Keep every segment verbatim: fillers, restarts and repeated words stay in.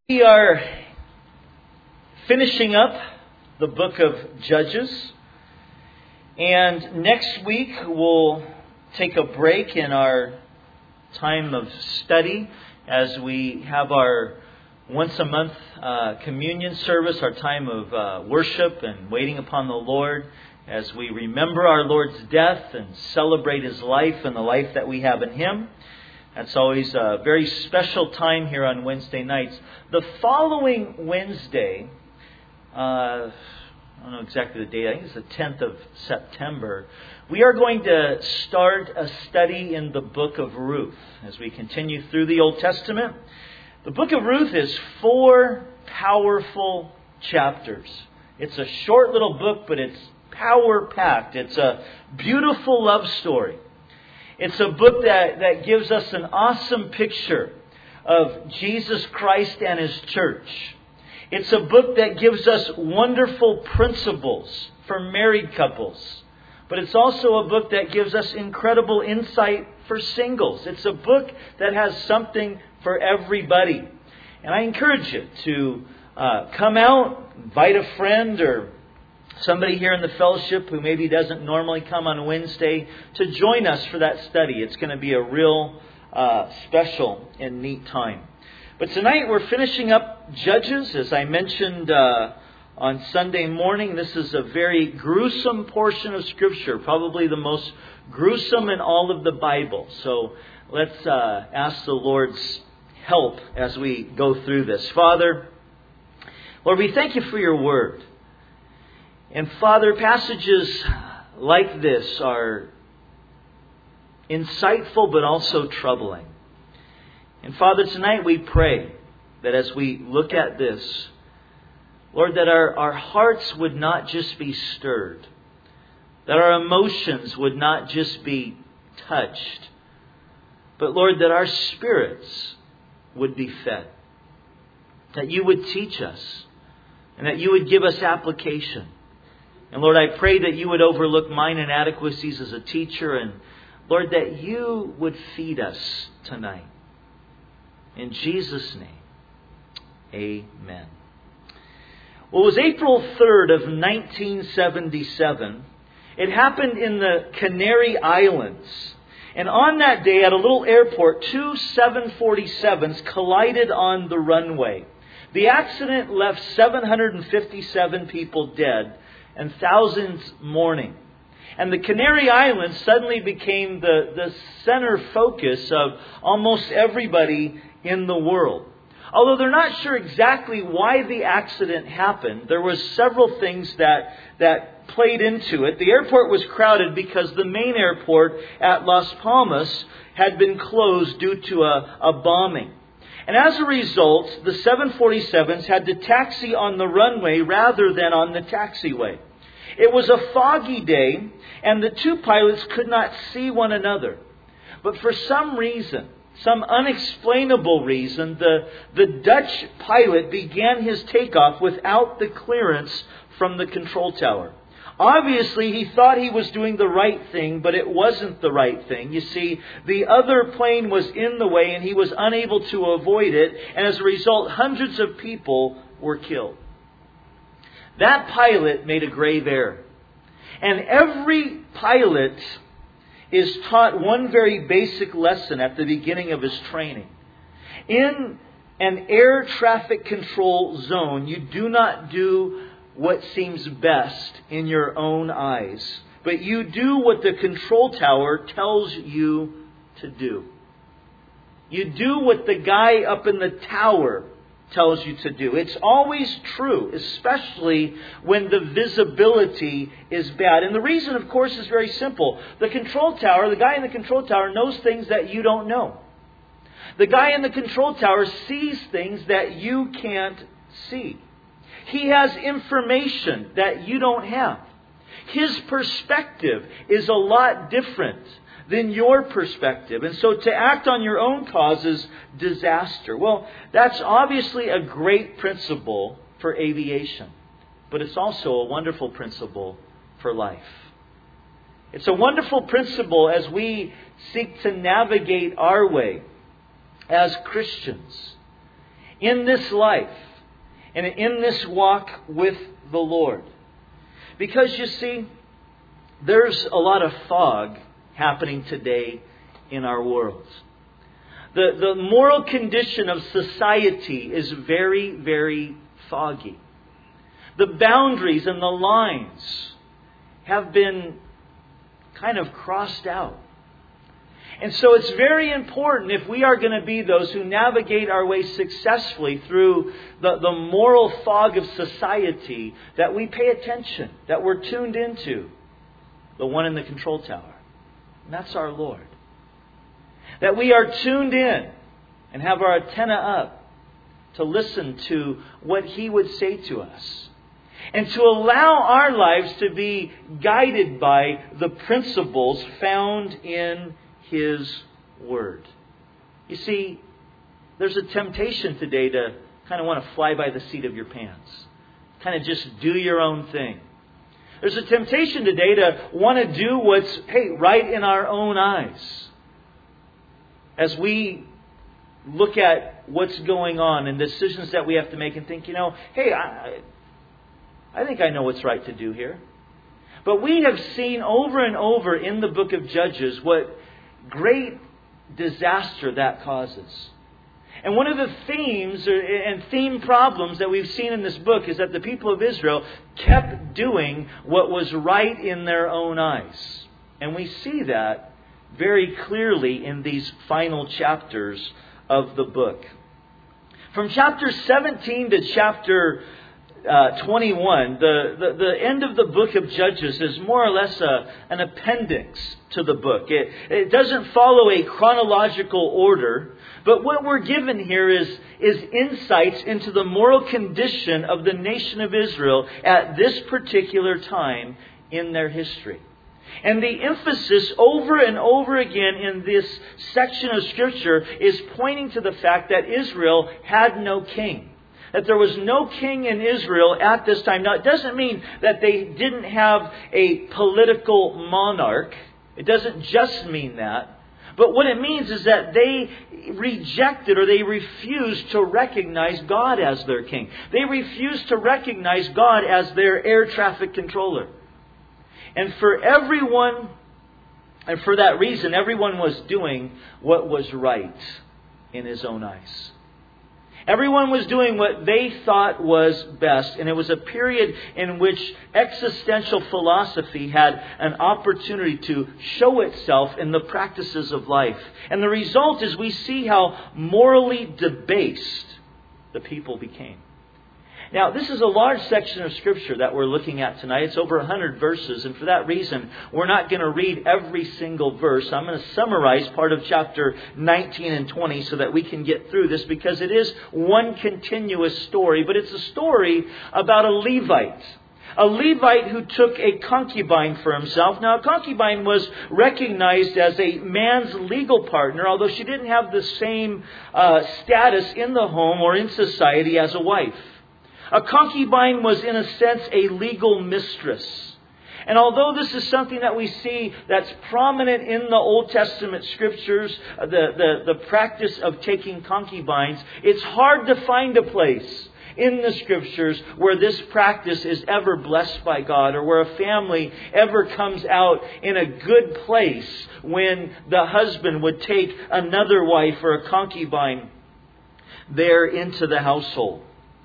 We are finishing up the book of Judges, and next week we'll take a break in our time of study as we have our once a month uh, communion service, our time of uh, worship and waiting upon the Lord as we remember our Lord's death and celebrate His life and the life that we have in Him. That's always a very special time here on Wednesday nights. The following Wednesday, uh, I don't know exactly the date, I think it's the tenth of September, we are going to start a study in the book of Ruth as we continue through the Old Testament. The book of Ruth is four powerful chapters. It's a short little book, but it's power-packed. It's a beautiful love story. It's a book that, that gives us an awesome picture of Jesus Christ and His church. It's a book that gives us wonderful principles for married couples. But it's also a book that gives us incredible insight for singles. It's a book that has something for everybody. And I encourage you to uh, come out, invite a friend or somebody here in the fellowship who maybe doesn't normally come on Wednesday to join us for that study. It's going to be a real uh, special and neat time. But tonight we're finishing up Judges. As I mentioned uh, on Sunday morning, this is a very gruesome portion of Scripture, probably the most gruesome in all of the Bible. So let's uh, ask the Lord's help as we go through this. Father, Lord, we thank You for Your Word. And Father, passages like this are insightful but also troubling. And Father, tonight we pray that as we look at this, Lord, that our, our hearts would not just be stirred, that our emotions would not just be touched, but Lord, that our spirits would be fed, that You would teach us, and that You would give us application. And Lord, I pray that You would overlook mine inadequacies as a teacher. And Lord, that You would feed us tonight. In Jesus' name, amen. Well, it was April third of nineteen seventy-seven. It happened in the Canary Islands. And on that day at a little airport, two seven forty-sevens collided on the runway. The accident left seven hundred fifty-seven people dead and thousands mourning. And the Canary Islands suddenly became the, the center focus of almost everybody in the world. Although they're not sure exactly why the accident happened, there was several things that, that played into it. The airport was crowded because the main airport at Las Palmas had been closed due to a, a bombing. And as a result, the seven forty-sevens had to taxi on the runway rather than on the taxiway. It was a foggy day, and the two pilots could not see one another. But for some reason, some unexplainable reason, the, the Dutch pilot began his takeoff without the clearance from the control tower. Obviously, he thought he was doing the right thing, but it wasn't the right thing. You see, the other plane was in the way, and he was unable to avoid it. And as a result, hundreds of people were killed. That pilot made a grave error. And every pilot is taught one very basic lesson at the beginning of his training. In an air traffic control zone, you do not do what seems best in your own eyes, but you do what the control tower tells you to do. You do what the guy up in the tower tells you to do. It's always true, especially when the visibility is bad. And the reason, of course, is very simple. The control tower, the guy in the control tower knows things that you don't know. The guy in the control tower sees things that you can't see. He has information that you don't have. His perspective is a lot different than your perspective. And so to act on your own causes disaster. Well, that's obviously a great principle for aviation. But it's also a wonderful principle for life. It's a wonderful principle as we seek to navigate our way as Christians. in this life and in this walk with the Lord. Because you see, there's a lot of fog happening today in our world. The, the moral condition of society is very, very foggy. The boundaries and the lines have been kind of crossed out. And so it's very important, if we are going to be those who navigate our way successfully through the, the moral fog of society, that we pay attention, that we're tuned into the one in the control tower. And that's our Lord. That we are tuned in and have our antenna up to listen to what He would say to us. And to allow our lives to be guided by the principles found in His Word. You see, there's a temptation today to kind of want to fly by the seat of your pants. Kind of just do your own thing. There's a temptation today to want to do what's, hey, right in our own eyes. As we look at what's going on and decisions that we have to make and think, you know, hey, I, I think I know what's right to do here. But we have seen over and over in the book of Judges what great disaster that causes. And one of the themes and theme problems that we've seen in this book is that the people of Israel kept doing what was right in their own eyes. And we see that very clearly in these final chapters of the book. From chapter seventeen to chapter uh, twenty-one, the, the, the end of the book of Judges is more or less a, an appendix to the book. It, it doesn't follow a chronological order, but what we're given here is, is insights into the moral condition of the nation of Israel at this particular time in their history. And the emphasis over and over again in this section of Scripture is pointing to the fact that Israel had no king. That there was no king in Israel at this time. Now, it doesn't mean that they didn't have a political monarch. It doesn't just mean that. But what it means is that they rejected or they refused to recognize God as their king. They refused to recognize God as their air traffic controller. And for everyone, and for that reason, everyone was doing what was right in his own eyes. Everyone was doing what they thought was best. And it was a period in which existential philosophy had an opportunity to show itself in the practices of life. And the result is we see how morally debased the people became. Now, this is a large section of Scripture that we're looking at tonight. It's over one hundred verses, and for that reason, we're not going to read every single verse. I'm going to summarize part of chapter nineteen and twenty so that we can get through this, because it is one continuous story, but it's a story about a Levite. A Levite who took a concubine for himself. Now, a concubine was recognized as a man's legal partner, although she didn't have the same uh, status in the home or in society as a wife. A concubine was, in a sense, a legal mistress. And although this is something that we see that's prominent in the Old Testament Scriptures, the, the, the practice of taking concubines, it's hard to find a place in the Scriptures where this practice is ever blessed by God, or where a family ever comes out in a good place when the husband would take another wife or a concubine there into the household.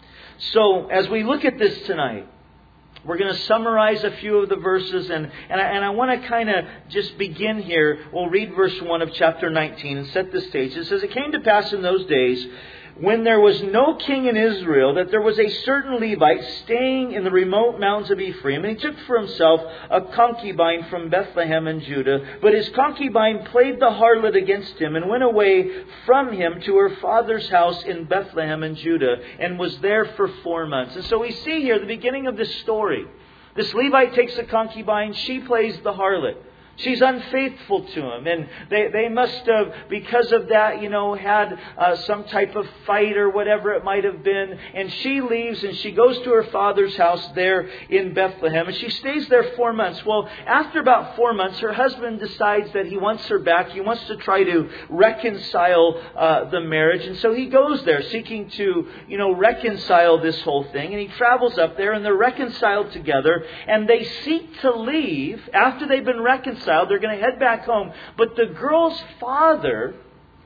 So, as we look at this tonight, we're going to summarize a few of the verses, and, and I, and I want to kind of just begin here. We'll read verse one of chapter nineteen and set the stage. It says, "It came to pass in those days, when there was no king in Israel, that there was a certain Levite staying in the remote mountains of Ephraim, and he took for himself a concubine from Bethlehem in Judah. But his concubine played the harlot against him, and went away from him to her father's house in Bethlehem in Judah, and was there for four months." And so we see here the beginning of this story. This Levite takes a concubine, she plays the harlot. She's unfaithful to him. And they, they must have, because of that, you know, had uh, some type of fight or whatever it might have been. And she leaves and she goes to her father's house there in Bethlehem. And she stays there four months. Well, after about four months, her husband decides that he wants her back. He wants to try to reconcile uh, the marriage. And so he goes there seeking to, you know, reconcile this whole thing. And he travels up there and they're reconciled together. And they seek to leave after they've been reconciled. They're going to head back home. But the girl's father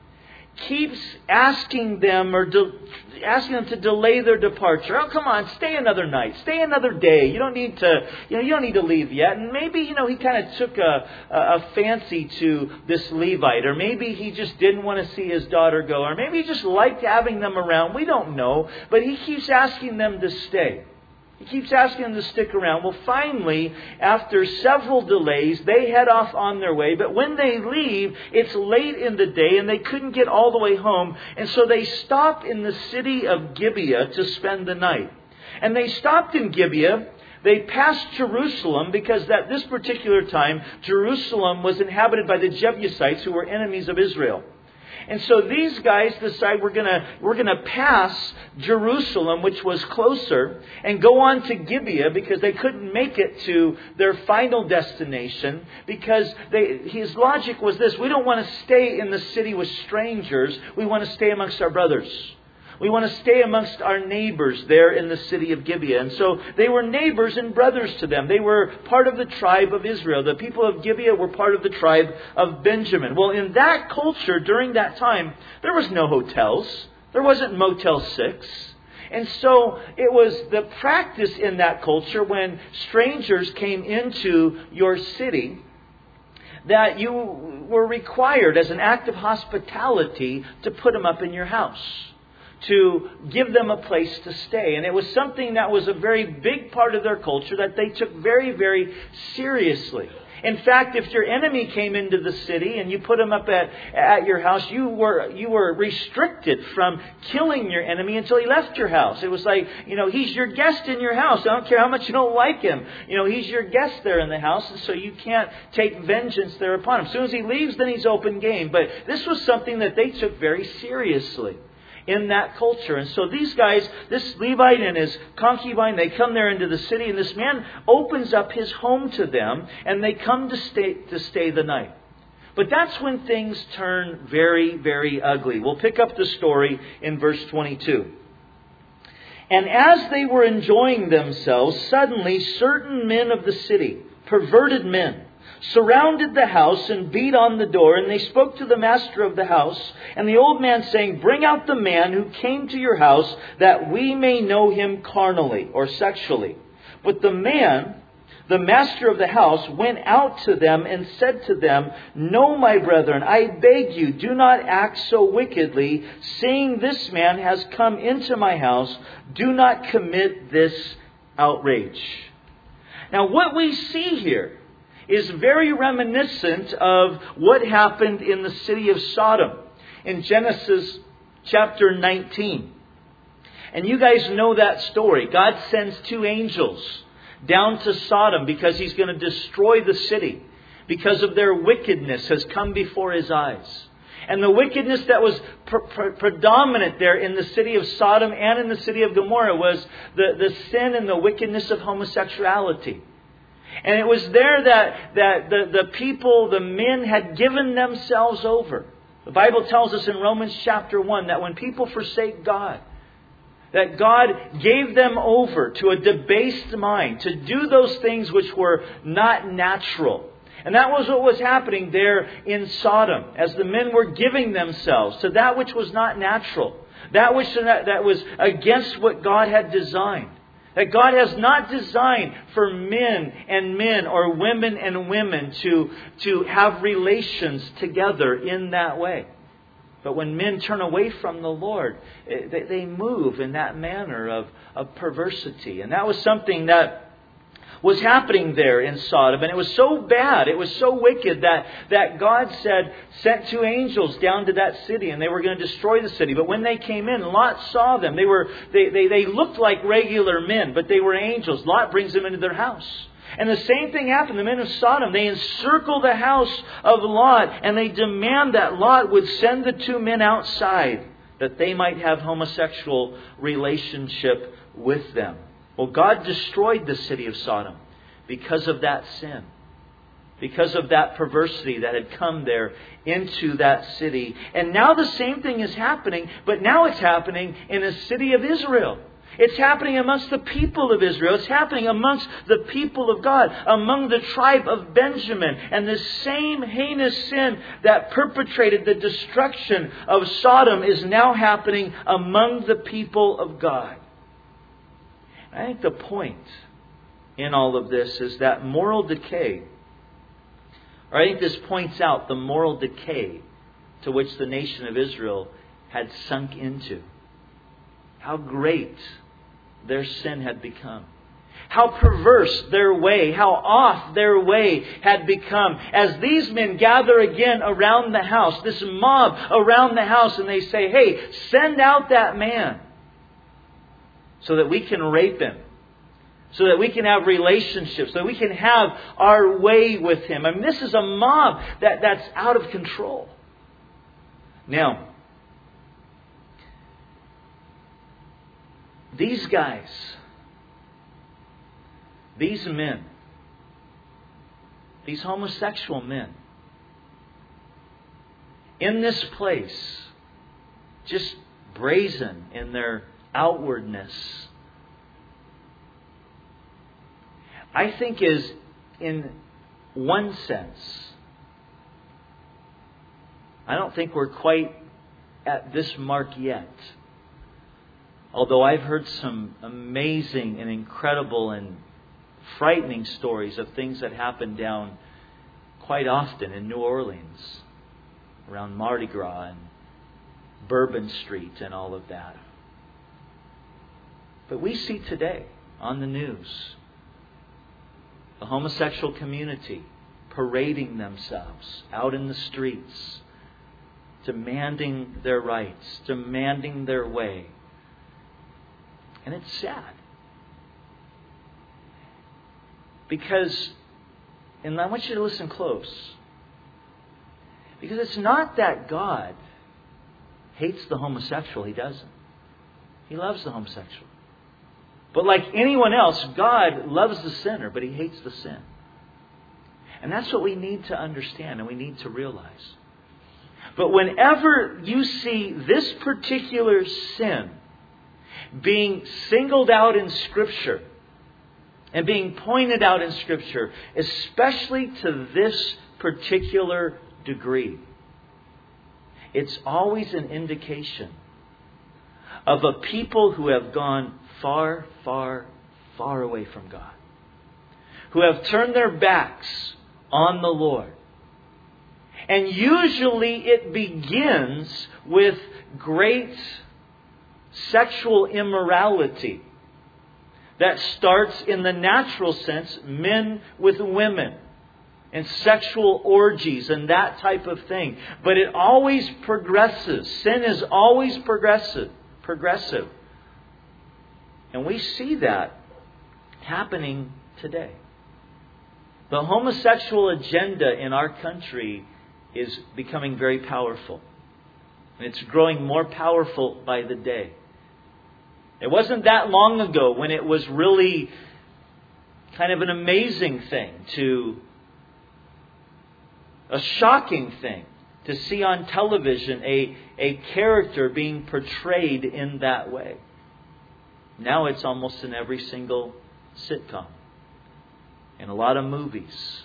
keeps asking them or de- asking them to delay their departure. Oh, come on, stay another night, stay another day. You don't need to, you know, you don't need to leave yet. And maybe, you know, he kind of took a, a fancy to this Levite, or maybe he just didn't want to see his daughter go, or maybe he just liked having them around. We don't know, but he keeps asking them to stay. He keeps asking them to stick around. Well, finally, after several delays, they head off on their way. But when they leave, it's late in the day and they couldn't get all the way home. And so they stop in the city of Gibeah to spend the night. And they stopped in Gibeah. They passed Jerusalem because at this particular time, Jerusalem was inhabited by the Jebusites, who were enemies of Israel. And so these guys decide we're gonna we're gonna pass Jerusalem, which was closer, and go on to Gibeah because they couldn't make it to their final destination. Because they, his logic was this: we don't want to stay in the city with strangers. We want to stay amongst our brothers. We want to stay amongst our neighbors there in the city of Gibeah. And so they were neighbors and brothers to them. They were part of the tribe of Israel. The people of Gibeah were part of the tribe of Benjamin. Well, in that culture, during that time, there was no hotels. There wasn't Motel six. And so it was the practice in that culture when strangers came into your city that you were required as an act of hospitality to put them up in your house, to give them a place to stay. And it was something that was a very big part of their culture that they took very, very seriously. In fact, if your enemy came into the city and you put him up at, at your house, you were you were restricted from killing your enemy until he left your house. It was like, you know, he's your guest in your house. I don't care how much you don't like him. You know, he's your guest there in the house, and so you can't take vengeance there upon him. As soon as he leaves, then he's open game. But this was something that they took very seriously in that culture. And so these guys, this Levite and his concubine, they come there into the city, and this man opens up his home to them, and they come to stay to stay the night. But that's when things turn very, very ugly. We'll pick up the story in verse twenty-two. And as they were enjoying themselves, suddenly certain men of the city, perverted men, surrounded the house and beat on the door. And they spoke to the master of the house and the old man, saying, "Bring out the man who came to your house, that we may know him carnally," or sexually. But the man, the master of the house, went out to them and said to them, "No, my brethren, I beg you, do not act so wickedly. Seeing this man has come into my house, do not commit this outrage." Now, what we see here is very reminiscent of what happened in the city of Sodom in Genesis chapter nineteen. And you guys know that story. God sends two angels down to Sodom because He's going to destroy the city because of their wickedness has come before His eyes. And the wickedness that was pre- pre- predominant there in the city of Sodom and in the city of Gomorrah was the, the sin and the wickedness of homosexuality. And it was there that, that the, the people, the men, had given themselves over. The Bible tells us in Romans chapter one that when people forsake God, that God gave them over to a debased mind to do those things which were not natural. And that was what was happening there in Sodom, as the men were giving themselves to that which was not natural, that which that was against what God had designed. That God has not designed for men and men or women and women to, to have relations together in that way. But when men turn away from the Lord, they, they move in that manner of, of perversity. And that was something that was happening there in Sodom. And it was so bad, it was so wicked that, that God said, sent two angels down to that city and they were going to destroy the city. But when they came in, Lot saw them. They were they, they, they looked like regular men, but they were angels. Lot brings them into their house. And the same thing happened. The men of Sodom, they encircle the house of Lot and they demand that Lot would send the two men outside that they might have homosexual relationship with them. Well, God destroyed the city of Sodom because of that sin. Because of that perversity that had come there into that city. And now the same thing is happening, but now it's happening in a city of Israel. It's happening amongst the people of Israel. It's happening amongst the people of God, among the tribe of Benjamin. And the same heinous sin that perpetrated the destruction of Sodom is now happening among the people of God. I think the point in all of this is that moral decay, or I think this points out the moral decay to which the nation of Israel had sunk into. How great their sin had become. How perverse their way, how off their way had become. As these men gather again around the house, this mob around the house, and they say, hey, send out that man so that we can rape him. So that we can have relationships, so that we can have our way with him. I mean, this is a mob that, that's out of control. Now, these guys, these men, these homosexual men, in this place, just brazen in their outwardness, I think is, in one sense, I don't think we're quite at this mark yet. Although I've heard some amazing and incredible and frightening stories of things that happen down quite often in New Orleans, around Mardi Gras and Bourbon Street and all of that. But we see today on the news the homosexual community parading themselves out in the streets, demanding their rights, demanding their way. And it's sad. Because, and I want you to listen close, because it's not that God hates the homosexual. He doesn't. He loves the homosexual. But like anyone else, God loves the sinner, but He hates the sin. And that's what we need to understand and we need to realize. But whenever you see this particular sin being singled out in Scripture and being pointed out in Scripture, especially to this particular degree, it's always an indication of a people who have gone far, far, far away from God, who have turned their backs on the Lord. And usually it begins with great sexual immorality that starts in the natural sense, men with women, and sexual orgies and that type of thing. But it always progresses. Sin is always progressive. Progressive. And we see that happening today. The homosexual agenda in our country is becoming very powerful. And it's growing more powerful by the day. It wasn't that long ago when it was really kind of an amazing thing to, a shocking thing to see on television a, a character being portrayed in that way. Now it's almost in every single sitcom, in a lot of movies.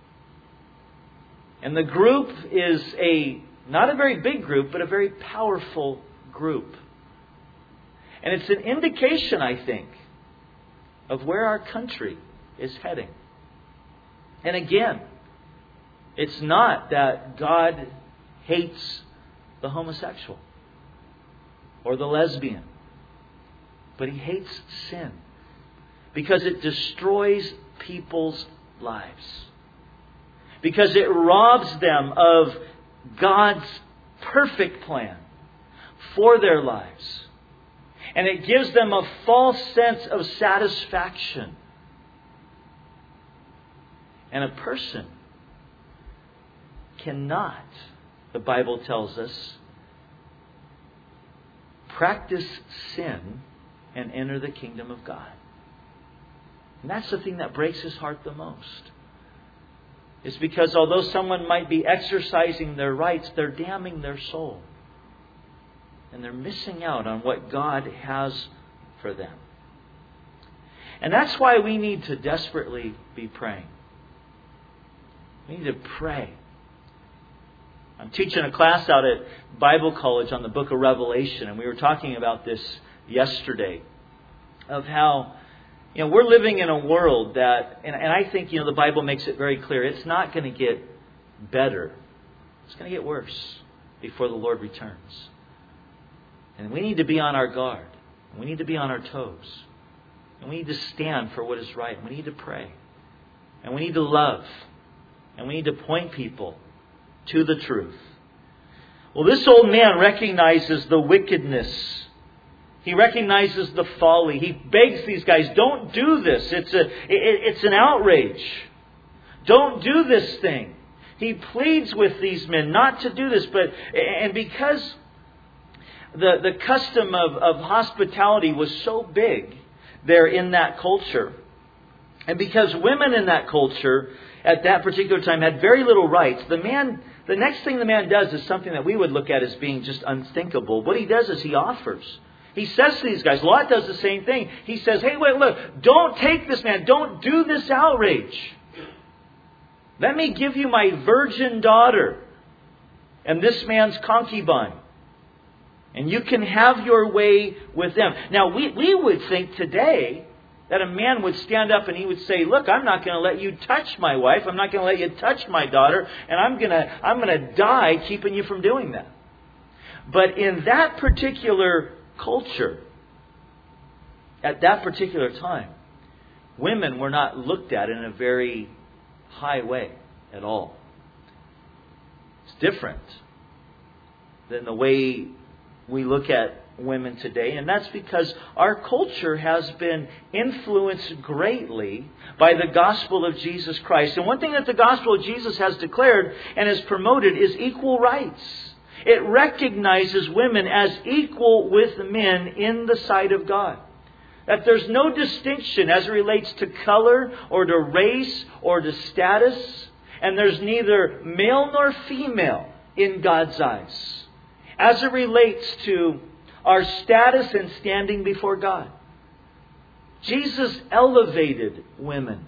And the group is a, not a very big group, but a very powerful group. And it's an indication, I think, of where our country is heading. And again, it's not that God hates the homosexual or the lesbian, but He hates sin because it destroys people's lives. Because it robs them of God's perfect plan for their lives. And it gives them a false sense of satisfaction. And a person cannot, the Bible tells us, practice sin and enter the kingdom of God. And that's the thing that breaks his heart the most. It's because although someone might be exercising their rights, they're damning their soul. And they're missing out on what God has for them. And that's why we need to desperately be praying. We need to pray. I'm teaching a class out at Bible College on the book of Revelation, and we were talking about this yesterday, of how, you know, we're living in a world that, and, and I think, you know, the Bible makes it very clear, it's not going to get better. It's going to get worse before the Lord returns. And we need to be on our guard. We need to be on our toes. And we need to stand for what is right. We need to pray. And we need to love. And we need to point people to the truth. Well, this old man recognizes the wickedness. He recognizes the folly. He begs these guys, don't do this. It's a, it, it's an outrage. Don't do this thing. He pleads with these men not to do this. But and because the, the custom of, of hospitality was so big there in that culture, and because women in that culture at that particular time had very little rights, the man, the next thing the man does is something that we would look at as being just unthinkable. What he does is he offers. He says to these guys, Lot does the same thing. He says, hey, wait, look, don't take this man. Don't do this outrage. Let me give you my virgin daughter and this man's concubine. And you can have your way with them. Now, we, we would think today that a man would stand up and he would say, look, I'm not going to let you touch my wife. I'm not going to let you touch my daughter. And I'm going to I'm going to die keeping you from doing that. But in that particular culture, at that particular time, women were not looked at in a very high way at all. It's different than the way we look at women today, and that's because our culture has been influenced greatly by the gospel of Jesus Christ. And one thing that the gospel of Jesus has declared and has promoted is equal rights. It recognizes women as equal with men in the sight of God. That there's no distinction as it relates to color or to race or to status, and there's neither male nor female in God's eyes as it relates to our status and standing before God. Jesus elevated women.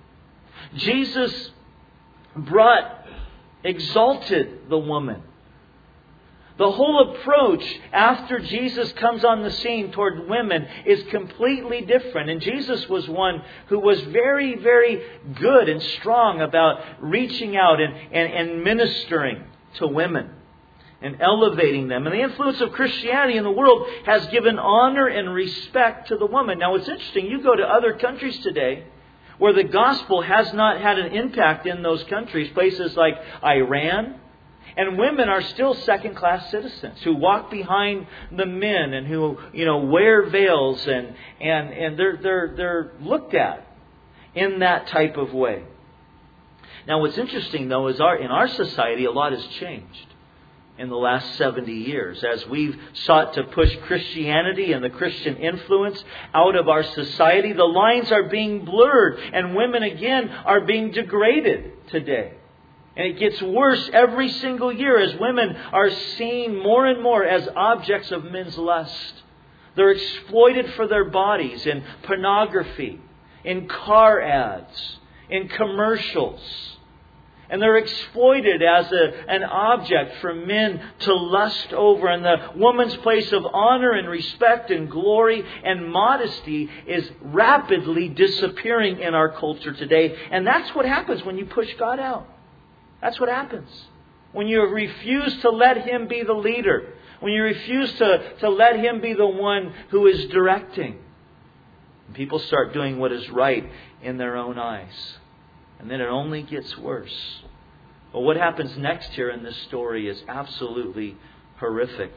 Jesus brought, exalted the woman. The whole approach after Jesus comes on the scene toward women is completely different. And Jesus was one who was very, very good and strong about reaching out and, and, and ministering to women and elevating them. And the influence of Christianity in the world has given honor and respect to the woman. Now, it's interesting. You go to other countries today where the gospel has not had an impact in those countries, places like Iran, and women are still second-class citizens who walk behind the men and who, you know, wear veils, and and and they're they're they're looked at in that type of way. Now, what's interesting though is our in our society a lot has changed in the last seventy years as we've sought to push Christianity and the Christian influence out of our society. The lines are being blurred, and women again are being degraded today. And it gets worse every single year as women are seen more and more as objects of men's lust. They're exploited for their bodies in pornography, in car ads, in commercials. And they're exploited as a, an object for men to lust over. And the woman's place of honor and respect and glory and modesty is rapidly disappearing in our culture today. And that's what happens when you push God out. That's what happens when you refuse to let Him be the leader. When you refuse to, to let Him be the one who is directing. People start doing what is right in their own eyes. And then it only gets worse. But what happens next here in this story is absolutely horrific.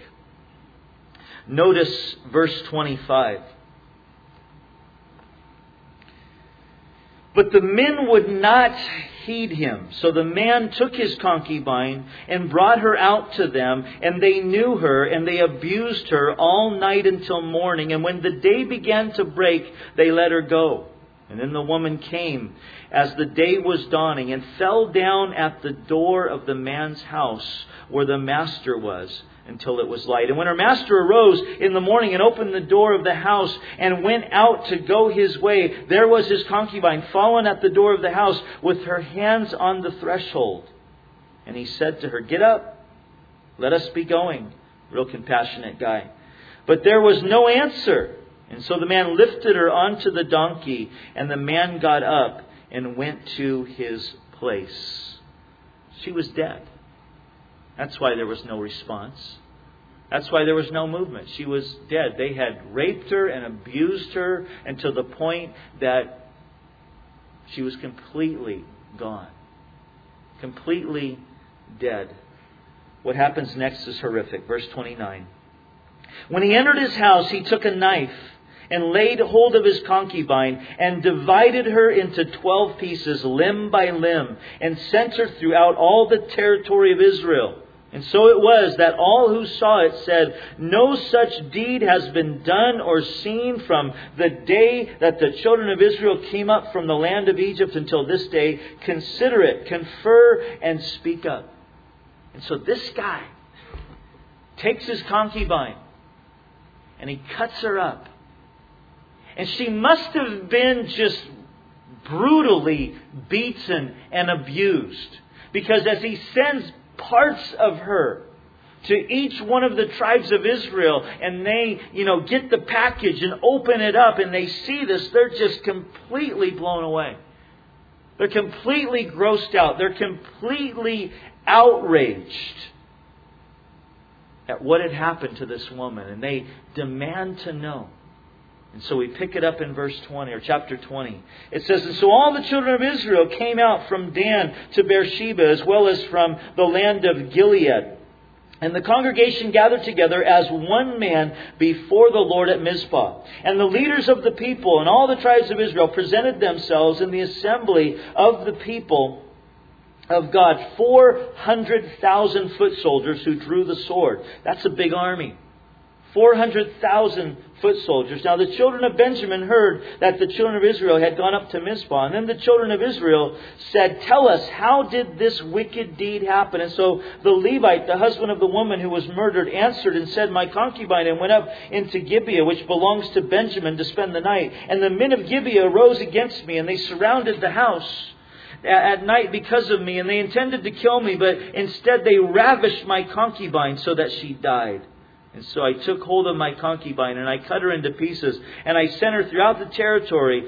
Notice verse twenty-five. But the men would not heed him. So the man took his concubine and brought her out to them, and they knew her, and they abused her all night until morning. And when the day began to break, they let her go. And then the woman came as the day was dawning and fell down at the door of the man's house where the master was until it was light. And when her master arose in the morning and opened the door of the house and went out to go his way, there was his concubine fallen at the door of the house with her hands on the threshold. And he said to her, "Get up, let us be going." Real compassionate guy. But there was no answer. And so the man lifted her onto the donkey, and the man got up and went to his place. She was dead. That's why there was no response. That's why there was no movement. She was dead. They had raped her and abused her until the point that she was completely gone. Completely dead. What happens next is horrific. Verse twenty-nine. When he entered his house, he took a knife and laid hold of his concubine and divided her into twelve pieces, limb by limb, and sent her throughout all the territory of Israel. And so it was that all who saw it said, "No such deed has been done or seen from the day that the children of Israel came up from the land of Egypt until this day. Consider it, confer, and speak up." And so this guy takes his concubine and he cuts her up. And she must have been just brutally beaten and abused. Because as he sends parts of her to each one of the tribes of Israel, and they, you know, get the package and open it up and they see this, they're just completely blown away. They're completely grossed out. They're completely outraged at what had happened to this woman. And they demand to know. And so we pick it up in verse twenty, or chapter twenty. It says, "And so all the children of Israel came out from Dan to Beersheba, as well as from the land of Gilead. And the congregation gathered together as one man before the Lord at Mizpah. And the leaders of the people and all the tribes of Israel presented themselves in the assembly of the people of God, four hundred thousand foot soldiers who drew the sword." That's a big army. four hundred thousand foot soldiers. Now the children of Benjamin heard that the children of Israel had gone up to Mizpah. And then the children of Israel said, "Tell us, how did this wicked deed happen?" And so the Levite, the husband of the woman who was murdered, answered and said, "My concubine and went up into Gibeah, which belongs to Benjamin, to spend the night. And the men of Gibeah rose against me, and they surrounded the house at night because of me, and they intended to kill me, but instead they ravished my concubine so that she died. And so I took hold of my concubine and I cut her into pieces, and I sent her throughout the territory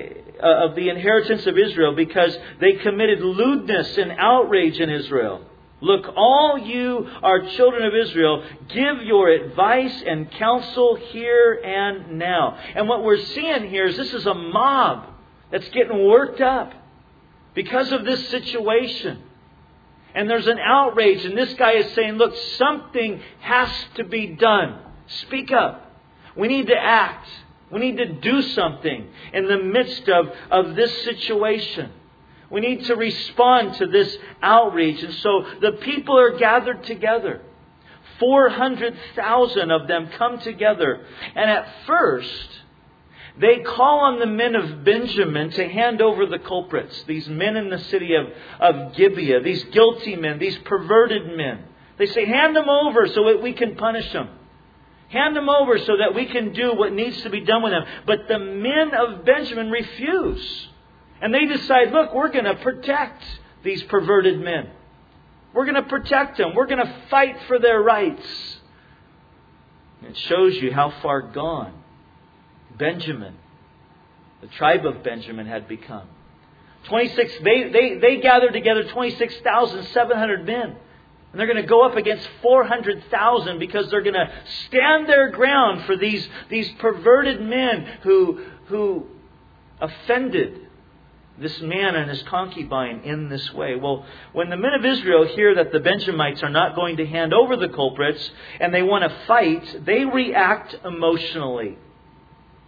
of the inheritance of Israel because they committed lewdness and outrage in Israel. Look, all you are children of Israel, give your advice and counsel here and now." And what we're seeing here is this is a mob that's getting worked up because of this situation. And there's an outrage, and this guy is saying, look, something has to be done. Speak up. We need to act. We need to do something in the midst of, of this situation. We need to respond to this outrage. And so the people are gathered together. four hundred thousand of them come together. And at first, they call on the men of Benjamin to hand over the culprits. These men in the city of, of Gibeah. These guilty men. These perverted men. They say, hand them over so that we can punish them. Hand them over so that we can do what needs to be done with them. But the men of Benjamin refuse. And they decide, look, we're going to protect these perverted men. We're going to protect them. We're going to fight for their rights. And it shows you how far gone Benjamin, the tribe of Benjamin, had become. twenty-six, they, they, they gathered together twenty-six thousand seven hundred men. And they're going to go up against four hundred thousand because they're going to stand their ground for these, these perverted men who, who offended this man and his concubine in this way. Well, when the men of Israel hear that the Benjamites are not going to hand over the culprits and they want to fight, they react emotionally.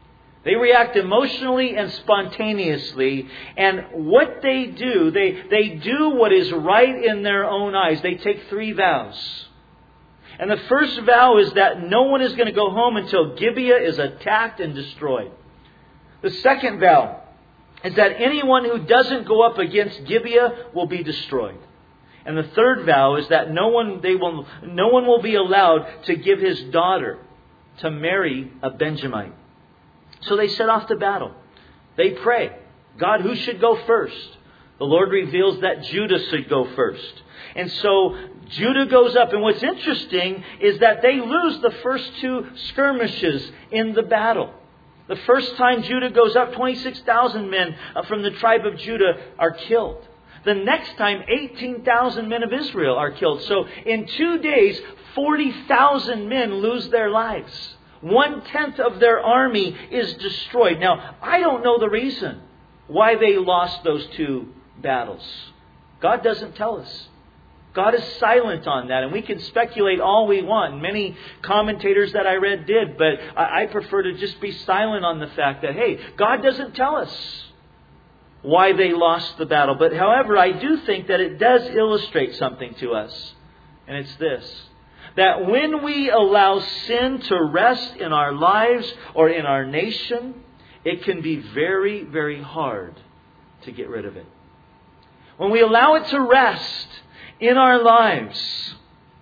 They react emotionally and spontaneously. And what they do, they, they do what is right in their own eyes. They take three vows. And the first vow is that no one is going to go home until Gibeah is attacked and destroyed. The second vow is that anyone who doesn't go up against Gibeah will be destroyed. And the third vow is that no one they will no one will be allowed to give his daughter to marry a Benjamite. So they set off to battle. They pray, God, who should go first? The Lord reveals that Judah should go first. And so Judah goes up. And what's interesting is that they lose the first two skirmishes in the battle. The first time Judah goes up, twenty-six thousand men from the tribe of Judah are killed. The next time, eighteen thousand men of Israel are killed. So in two days, forty thousand men lose their lives. One-tenth of their army is destroyed. Now, I don't know the reason why they lost those two battles. God doesn't tell us. God is silent on that, and we can speculate all we want. Many commentators that I read did, but I prefer to just be silent on the fact that, hey, God doesn't tell us why they lost the battle. But however, I do think that it does illustrate something to us, and it's this. That when we allow sin to rest in our lives or in our nation, it can be very, very hard to get rid of it. When we allow it to rest in our lives,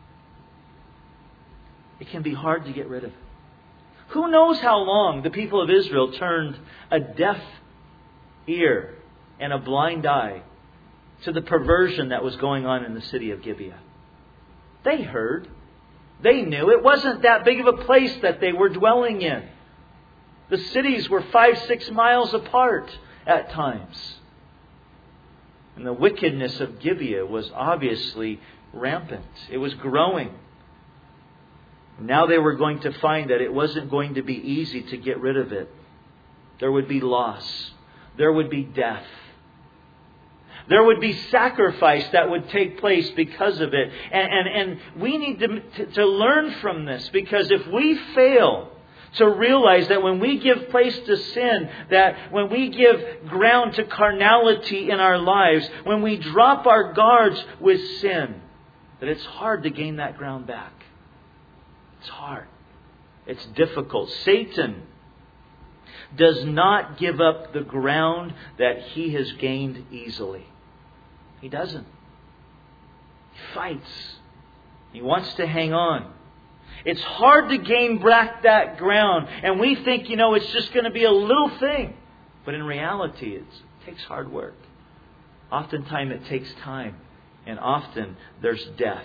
it can be hard to get rid of it. Who knows how long the people of Israel turned a deaf ear and a blind eye to the perversion that was going on in the city of Gibeah. They heard. They knew. It wasn't that big of a place that they were dwelling in. The cities were five, six miles apart at times. And the wickedness of Gibeah was obviously rampant. It was growing. Now they were going to find that it wasn't going to be easy to get rid of it. There would be loss. There would be death. There would be sacrifice that would take place because of it. And, and, and we need to, to, to learn from this, because if we fail to realize that when we give place to sin, that when we give ground to carnality in our lives, when we drop our guards with sin, that it's hard to gain that ground back. It's hard. It's difficult. Satan does not give up the ground that he has gained easily. He doesn't. He fights. He wants to hang on. It's hard to gain back that ground. And we think, you know, it's just going to be a little thing. But in reality, it's, it takes hard work. Oftentimes it takes time. And often there's death.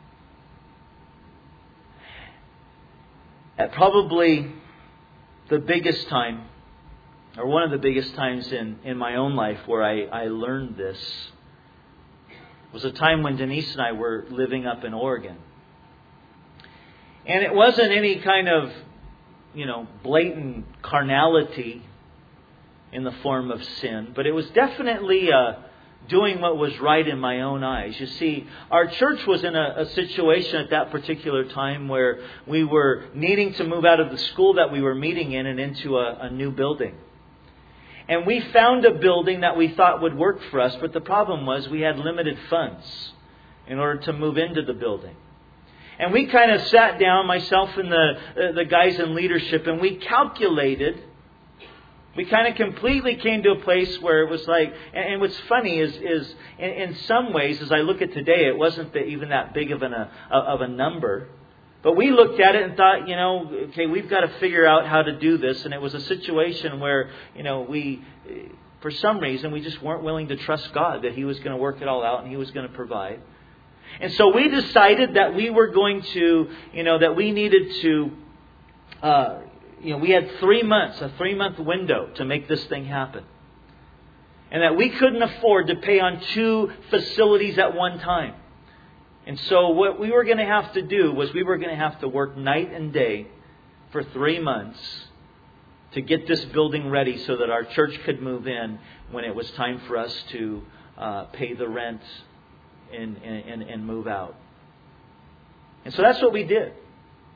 At probably the biggest time, or one of the biggest times in, in my own life where I, I learned this, was a time when Denise and I were living up in Oregon. And it wasn't any kind of, you know, blatant carnality in the form of sin, but it was definitely uh, doing what was right in my own eyes. You see, our church was in a, a situation at that particular time where we were needing to move out of the school that we were meeting in and into a, a new building. And we found a building that we thought would work for us, but the problem was we had limited funds in order to move into the building. And we kind of sat down, myself and the the guys in leadership, and we calculated. We kind of completely came to a place where it was like, and, and what's funny is, is in, in some ways, as I look at today, it wasn't the, even that big of, an, a, of a number. But we looked at it and thought, you know, okay, we've got to figure out how to do this. And it was a situation where, you know, we, for some reason, we just weren't willing to trust God that He was going to work it all out and He was going to provide. And so we decided that we were going to, you know, that we needed to, uh, you know, we had three months, a three-month window to make this thing happen. And that we couldn't afford to pay on two facilities at one time. And so what we were going to have to do was we were going to have to work night and day for three months to get this building ready so that our church could move in when it was time for us to uh, pay the rent and, and, and move out. And so that's what we did.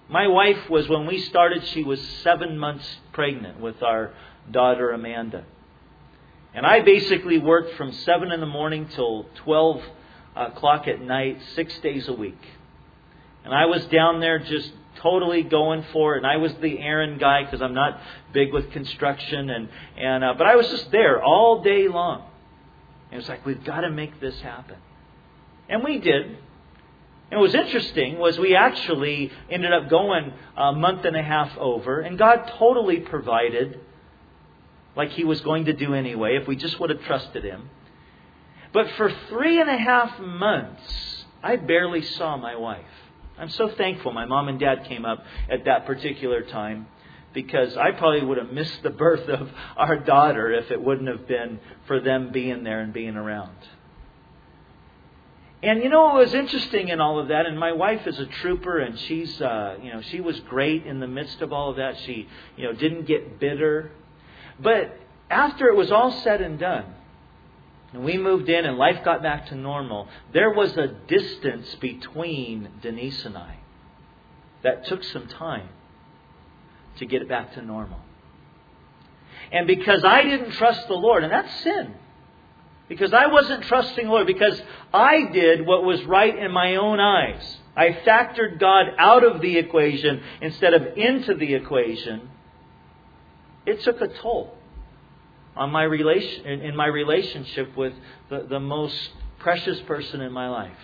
My wife was, when we started, she was seven months pregnant with our daughter Amanda. And I basically worked from seven in the morning till twelve o'clock at night, six days a week. And I was down there just totally going for it. And I was the errand guy because I'm not big with construction. And, and uh, But I was just there all day long. And it was like, we've got to make this happen. And we did. And what was interesting was we actually ended up going a month and a half over. And God totally provided, like He was going to do anyway, if we just would have trusted Him. But for three and a half months, I barely saw my wife. I'm so thankful my mom and dad came up at that particular time, because I probably would have missed the birth of our daughter if it wouldn't have been for them being there and being around. And you know what was interesting in all of that, and my wife is a trooper, and she's, uh, you know, she was great in the midst of all of that. She, you know, didn't get bitter. But after it was all said and done, and we moved in and life got back to normal, there was a distance between Denise and I that took some time to get it back to normal. And because I didn't trust the Lord, and that's sin. Because I wasn't trusting the Lord, because I did what was right in my own eyes. I factored God out of the equation instead of into the equation. It took a toll on my relation, in my relationship with the, the most precious person in my life.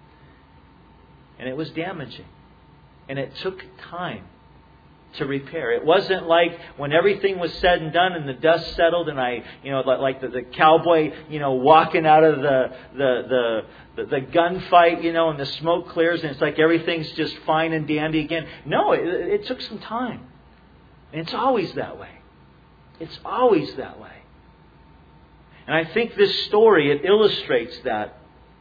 And it was damaging. And it took time to repair. It wasn't like when everything was said and done and the dust settled and I, you know, like the, the cowboy, you know, walking out of the, the, the, the, the gunfight, you know, and the smoke clears and it's like everything's just fine and dandy again. No, it, it took some time. And it's always that way. It's always that way. And I think this story, it illustrates that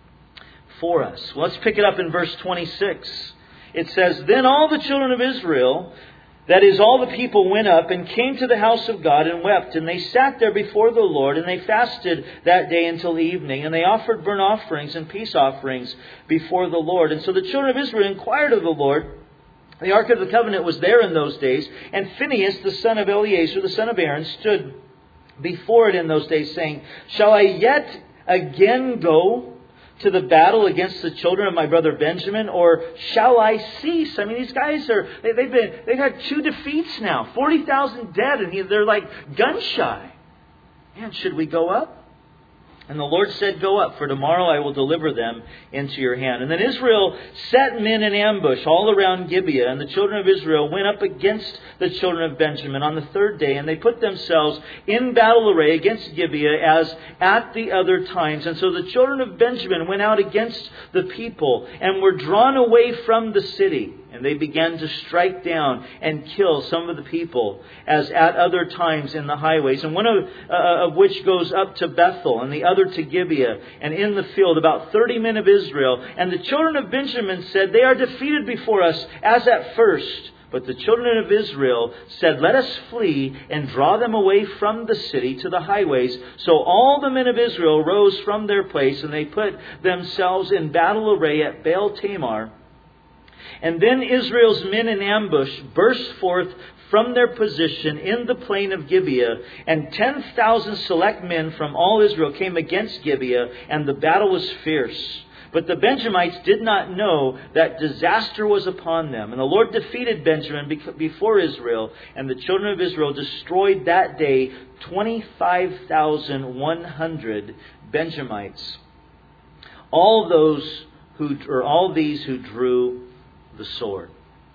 for us. Well, let's pick it up in verse twenty-six. It says, "Then all the children of Israel, that is, all the people, went up and came to the house of God and wept. And they sat there before the Lord, and they fasted that day until evening. And they offered burnt offerings and peace offerings before the Lord. And so the children of Israel inquired of the Lord. The Ark of the Covenant was there in those days. And Phinehas, the son of Eleazar, the son of Aaron, stood before it in those days, saying, Shall I yet again go to the battle against the children of my brother Benjamin, or shall I cease?" I mean, these guys are, they, they've been, they've had two defeats now, forty thousand dead, and he, they're like gun shy. Man, should we go up? And the Lord said, "Go up, for tomorrow I will deliver them into your hand." And then Israel set men in ambush all around Gibeah. And the children of Israel went up against the children of Benjamin on the third day. And they put themselves in battle array against Gibeah as at the other times. And so the children of Benjamin went out against the people and were drawn away from the city. And they began to strike down and kill some of the people, as at other times in the highways. And one of, uh, of which goes up to Bethel, and the other to Gibeah. And in the field, about thirty men of Israel. And the children of Benjamin said, "They are defeated before us, as at first." But the children of Israel said, "Let us flee and draw them away from the city to the highways." So all the men of Israel rose from their place, and they put themselves in battle array at Baal Tamar. And then Israel's men in ambush burst forth from their position in the plain of Gibeah, and ten thousand select men from all Israel came against Gibeah, and the battle was fierce. But the Benjamites did not know that disaster was upon them. And the Lord defeated Benjamin before Israel, and the children of Israel destroyed that day twenty-five thousand one hundred Benjamites. All those who, or all these who drew the sword.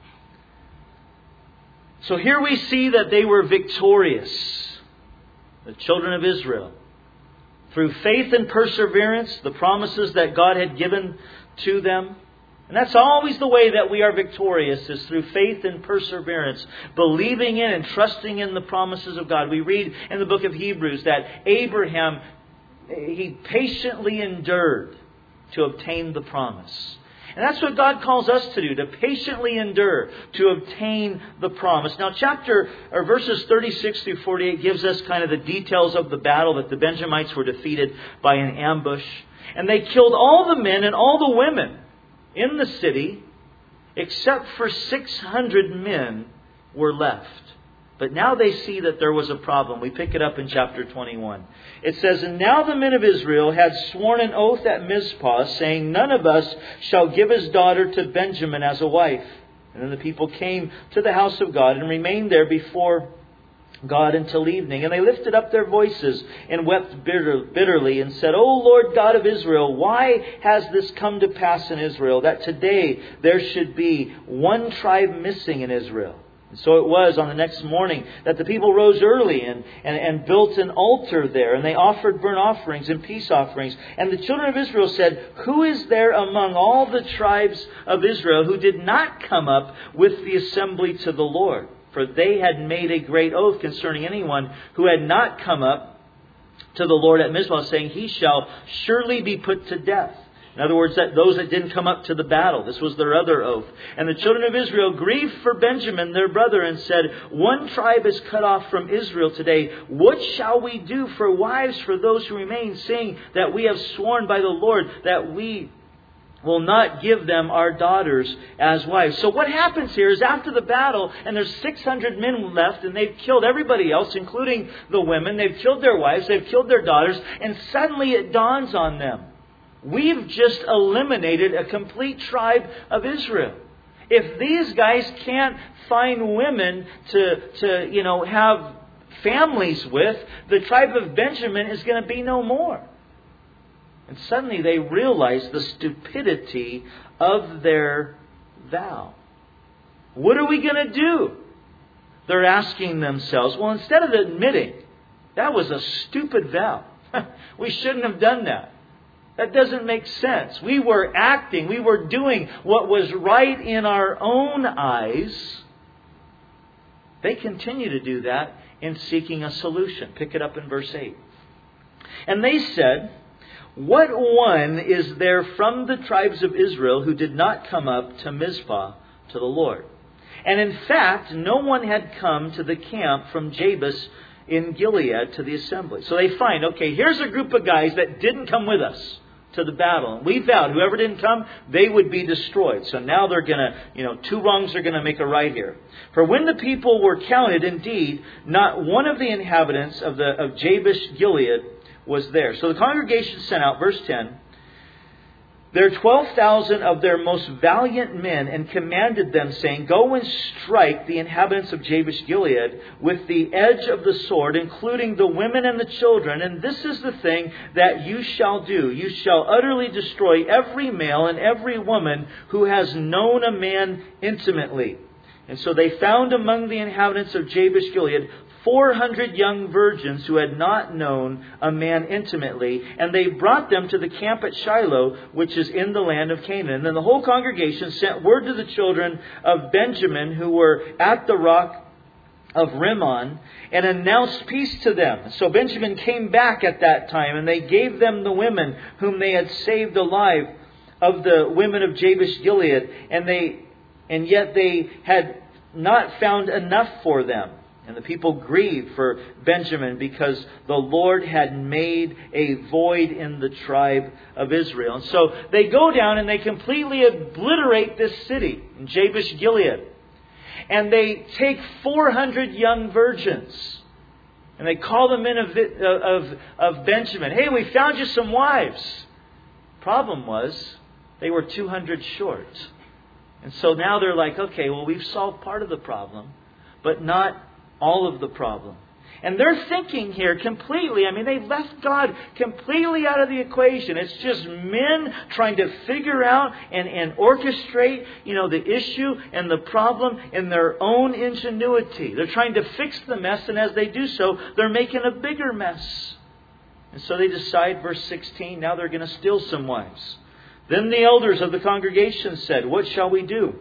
So here we see that they were victorious, the children of Israel, through faith and perseverance, the promises that God had given to them. And that's always the way that we are victorious, is through faith and perseverance, believing in and trusting in the promises of God. We read in the book of Hebrews that Abraham, he patiently endured to obtain the promise. And that's what God calls us to do, to patiently endure to obtain the promise. Now, chapter or verses thirty-six through forty-eight gives us kind of the details of the battle, that the Benjamites were defeated by an ambush. And they killed all the men and all the women in the city. except for six hundred men were left. But now they see that there was a problem. We pick it up in chapter twenty-one. It says, "And now the men of Israel had sworn an oath at Mizpah, saying, 'None of us shall give his daughter to Benjamin as a wife.' And then the people came to the house of God and remained there before God until evening. And they lifted up their voices and wept bitter, bitterly and said, 'O Lord God of Israel, why has this come to pass in Israel, that today there should be one tribe missing in Israel?' And so it was on the next morning that the people rose early and, and, and built an altar there. And they offered burnt offerings and peace offerings. And the children of Israel said, 'Who is there among all the tribes of Israel who did not come up with the assembly to the Lord?' For they had made a great oath concerning anyone who had not come up to the Lord at Mizpah, saying, 'He shall surely be put to death.' In other words, that those that didn't come up to the battle. This was their other oath. And the children of Israel grieved for Benjamin, their brother, and said, 'One tribe is cut off from Israel today. What shall we do for wives for those who remain, seeing that we have sworn by the Lord that we will not give them our daughters as wives?'" So what happens here is after the battle, and there's six hundred men left, and they've killed everybody else, including the women. They've killed their wives. They've killed their daughters. And suddenly it dawns on them. We've just eliminated a complete tribe of Israel. If these guys can't find women to, to you know, have families with, the tribe of Benjamin is going to be no more. And suddenly they realize the stupidity of their vow. What are we going to do? They're asking themselves, well, instead of admitting, that was a stupid vow. We shouldn't have done that. That doesn't make sense. We were acting, we were doing what was right in our own eyes. They continue to do that in seeking a solution. Pick it up in verse eight. "And they said, 'What one is there from the tribes of Israel who did not come up to Mizpah to the Lord?' And in fact, no one had come to the camp from Jabes in Gilead to the assembly." So they find, okay, here's a group of guys that didn't come with us to the battle. We vowed whoever didn't come, they would be destroyed. So now they're going to, you know, two wrongs are going to make a right here. "For when the people were counted, indeed, not one of the inhabitants of the of Jabesh Gilead was there." So the congregation sent out, verse ten, "There twelve thousand of their most valiant men, and commanded them, saying, 'Go and strike the inhabitants of Jabesh Gilead with the edge of the sword, including the women and the children. And this is the thing that you shall do. You shall utterly destroy every male and every woman who has known a man intimately.' And so they found among the inhabitants of Jabesh Gilead four hundred young virgins who had not known a man intimately, and they brought them to the camp at Shiloh, which is in the land of Canaan. And then the whole congregation sent word to the children of Benjamin who were at the rock of Rimmon, and announced peace to them. So Benjamin came back at that time, and they gave them the women whom they had saved alive of the women of Jabesh Gilead, and they and yet they had not found enough for them. And the people grieved for Benjamin because the Lord had made a void in the tribe of Israel." And so they go down and they completely obliterate this city in Jabesh Gilead. And they take four hundred young virgins. And they call the men of, of, of Benjamin, "Hey, we found you some wives." Problem was, they were two hundred short. And so now they're like, okay, well, we've solved part of the problem, but not all of the problem. And they're thinking here completely, I mean, they left God completely out of the equation. It's just men trying to figure out and, and orchestrate, you know, the issue and the problem in their own ingenuity. They're trying to fix the mess, and as they do so, they're making a bigger mess. And so they decide, verse sixteen, now they're going to steal some wives. "Then the elders of the congregation said, 'What shall we do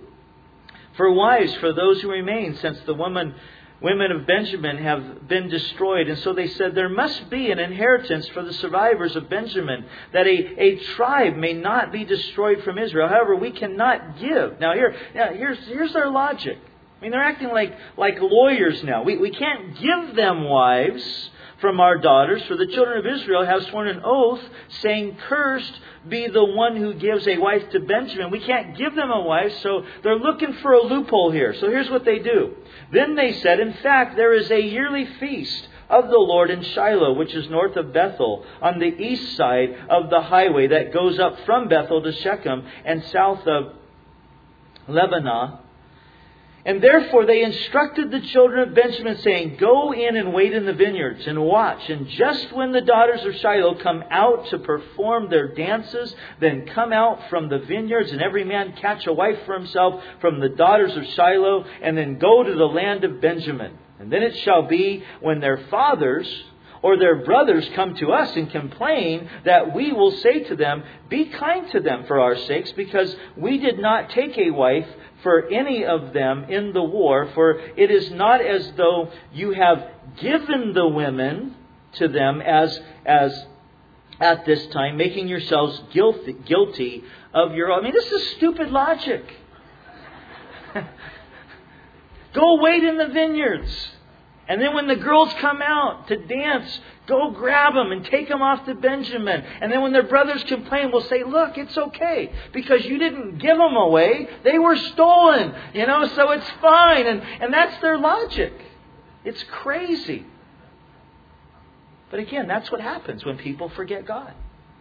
for wives for those who remain, since the woman women of Benjamin have been destroyed?' And so they said, 'There must be an inheritance for the survivors of Benjamin, that a, a tribe may not be destroyed from Israel. However, we cannot give.'" Now here, now here's here's their logic. I mean, they're acting like, like lawyers now. We, we can't give them wives from our daughters, for the children of Israel have sworn an oath, saying, cursed be the one who gives a wife to Benjamin. We can't give them a wife, so they're looking for a loophole here. So here's what they do. Then they said, in fact, there is a yearly feast of the Lord in Shiloh, which is north of Bethel, on the east side of the highway that goes up from Bethel to Shechem, and south of Lebanah. And therefore they instructed the children of Benjamin, saying, go in and wait in the vineyards and watch. And just when the daughters of Shiloh come out to perform their dances, then come out from the vineyards, and every man catch a wife for himself from the daughters of Shiloh, and then go to the land of Benjamin. And then it shall be, when their fathers or their brothers come to us and complain, that we will say to them, be kind to them for our sakes, because we did not take a wife for any of them in the war. For it is not as though you have given the women to them as as at this time, making yourselves guilty, guilty of your own. I mean, this is stupid logic. Go wait in the vineyards. And then when the girls come out to dance, go grab them and take them off to Benjamin. And then when their brothers complain, we'll say, look, it's okay, because you didn't give them away. They were stolen, you know, so it's fine. And, and that's their logic. It's crazy. But again, that's what happens when people forget God.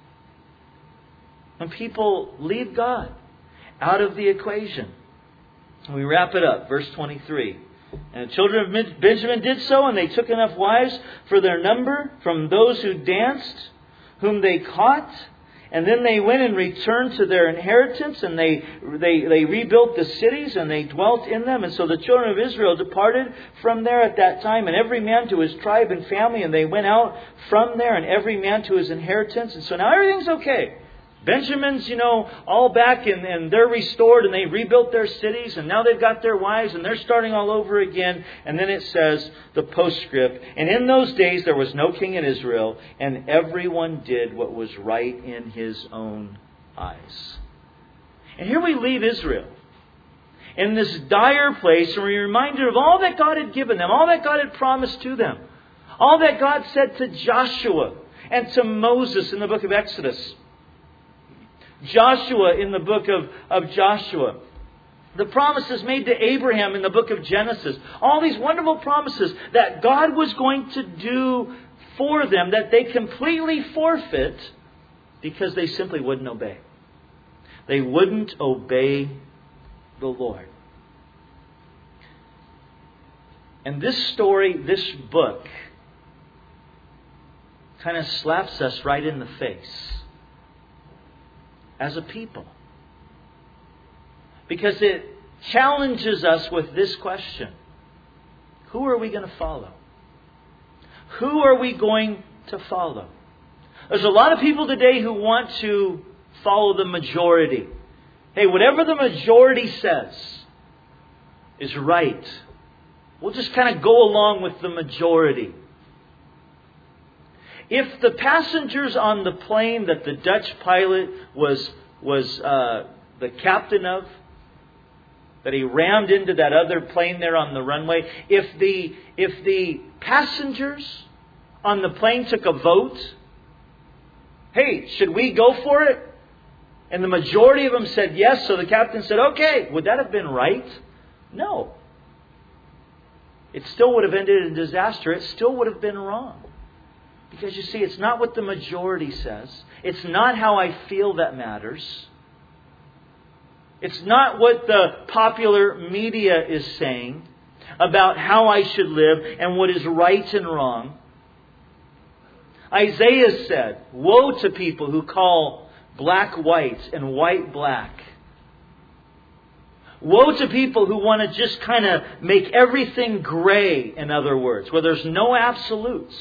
When people leave God out of the equation. We wrap it up. Verse twenty-three. And the children of Benjamin did so, and they took enough wives for their number from those who danced, whom they caught. And then they went and returned to their inheritance, and they, they, they rebuilt the cities, and they dwelt in them. And so the children of Israel departed from there at that time, and every man to his tribe and family, and they went out from there, and every man to his inheritance. And so now everything's okay. Benjamin's, you know, all back, and, and they're restored, and they rebuilt their cities, and now they've got their wives, and they're starting all over again. And then it says, the postscript, and in those days there was no king in Israel, and everyone did what was right in his own eyes. And here we leave Israel in this dire place, and we're reminded of all that God had given them, all that God had promised to them, all that God said to Joshua and to Moses in the book of Exodus. Joshua in the book of, of Joshua. The promises made to Abraham in the book of Genesis. All these wonderful promises that God was going to do for them that they completely forfeit because they simply wouldn't obey. They wouldn't obey the Lord. And this story, this book, kind of slaps us right in the face as a people. Because it challenges us with this question. Who are we going to follow? Who are we going to follow? There's a lot of people today who want to follow the majority. Hey, whatever the majority says is right. We'll just kind of go along with the majority. If the passengers on the plane that the Dutch pilot was was uh, the captain of, that he rammed into that other plane there on the runway, if the if the passengers on the plane took a vote, hey, should we go for it? And the majority of them said yes, so the captain said, okay, would that have been right? No. It still would have ended in disaster. It still would have been wrong. Because you see, it's not what the majority says. It's not how I feel that matters. It's not what the popular media is saying about how I should live and what is right and wrong. Isaiah said, woe to people who call black white and white black. Woe to people who want to just kind of make everything gray, in other words, where there's no absolutes.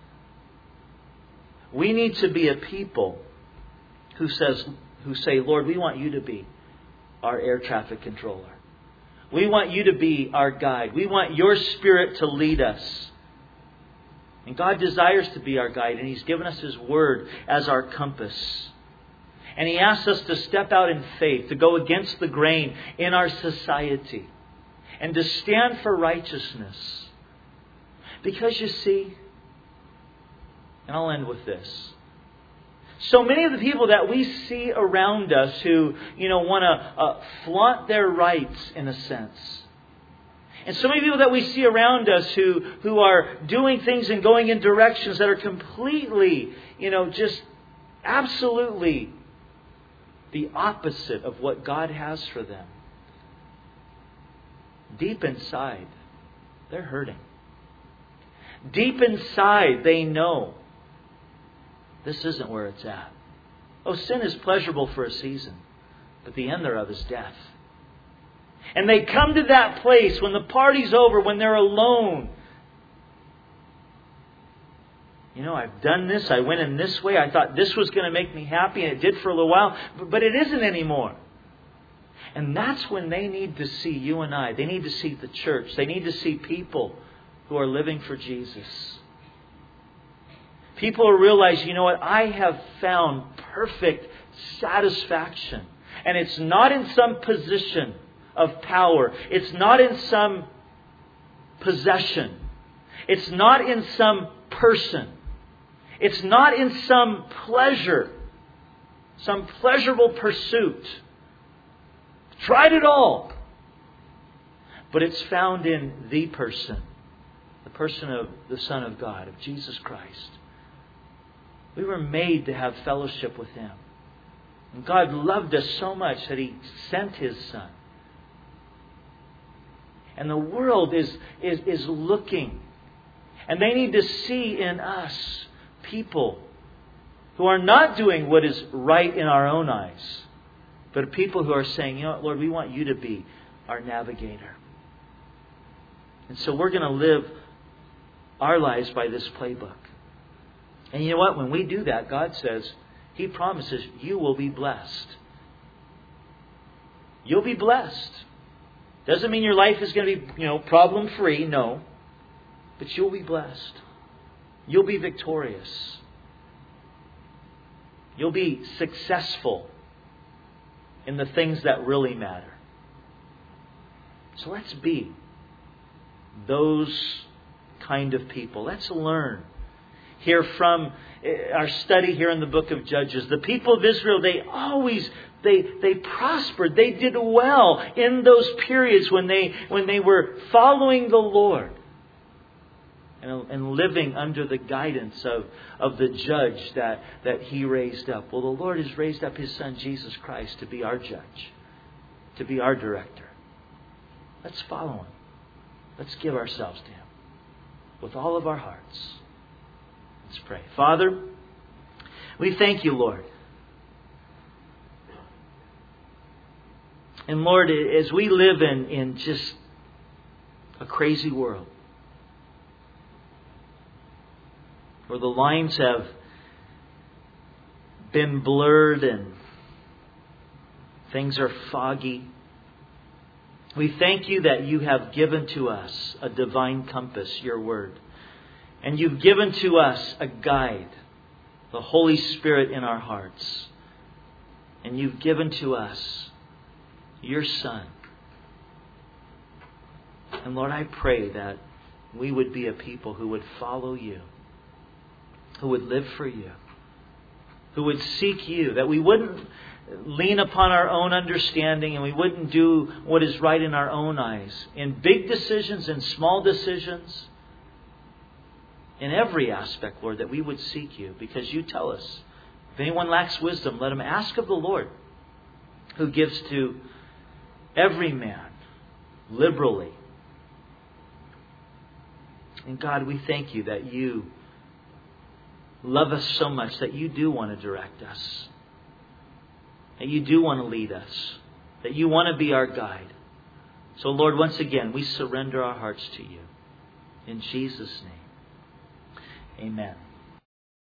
We need to be a people who says, who say, Lord, we want you to be our air traffic controller. We want you to be our guide. We want your Spirit to lead us. And God desires to be our guide, and He's given us His Word as our compass. And He asks us to step out in faith, to go against the grain in our society, and to stand for righteousness. Because you see, And I'll end with this. So many of the people that we see around us who, you know, want to uh, flaunt their rights in a sense. And so many people that we see around us who, who are doing things and going in directions that are completely, you know, just absolutely the opposite of what God has for them. Deep inside, they're hurting. Deep inside, they know this isn't where it's at. Oh, sin is pleasurable for a season, but the end thereof is death. And they come to that place when the party's over, when they're alone. You know, I've done this. I went in this way. I thought this was going to make me happy, and it did for a little while, but it isn't anymore. And that's when they need to see you and I. They need to see the church. They need to see people who are living for Jesus. People who realize, you know what, I have found perfect satisfaction. And it's not in some position of power. It's not in some possession. It's not in some person. It's not in some pleasure, some pleasurable pursuit. Tried it all. But it's found in the person, the person of the Son of God, of Jesus Christ. We were made to have fellowship with Him. And God loved us so much that He sent His Son. And the world is, is, is looking. And they need to see in us people who are not doing what is right in our own eyes, but people who are saying, you know what, Lord, we want You to be our navigator. And so we're going to live our lives by this playbook. And you know what? When we do that, God says, He promises you will be blessed. You'll be blessed. Doesn't mean your life is going to be, you know, problem-free, no. But you'll be blessed. You'll be victorious. You'll be successful in the things that really matter. So let's be those kind of people. Let's learn here from our study here in the book of Judges. The people of Israel, they always, they they prospered. They did well in those periods when they when they were following the Lord and, and living under the guidance of, of the judge that, that He raised up. Well, the Lord has raised up His Son, Jesus Christ, to be our judge, to be our director. Let's follow Him. Let's give ourselves to Him with all of our hearts. Let's pray. Father, we thank You, Lord. And Lord, as we live in, in just a crazy world, where the lines have been blurred and things are foggy, we thank You that You have given to us a divine compass, Your Word. And You've given to us a guide, the Holy Spirit in our hearts. And You've given to us Your Son. And Lord, I pray that we would be a people who would follow You, who would live for You, who would seek You, that we wouldn't lean upon our own understanding and we wouldn't do what is right in our own eyes. In big decisions and small decisions, in every aspect, Lord, that we would seek You, because You tell us, if anyone lacks wisdom, let him ask of the Lord, who gives to every man liberally. And God, we thank You that You love us so much that You do want to direct us, that You do want to lead us, that You want to be our guide. So Lord, once again, we surrender our hearts to You. In Jesus' name. Amen.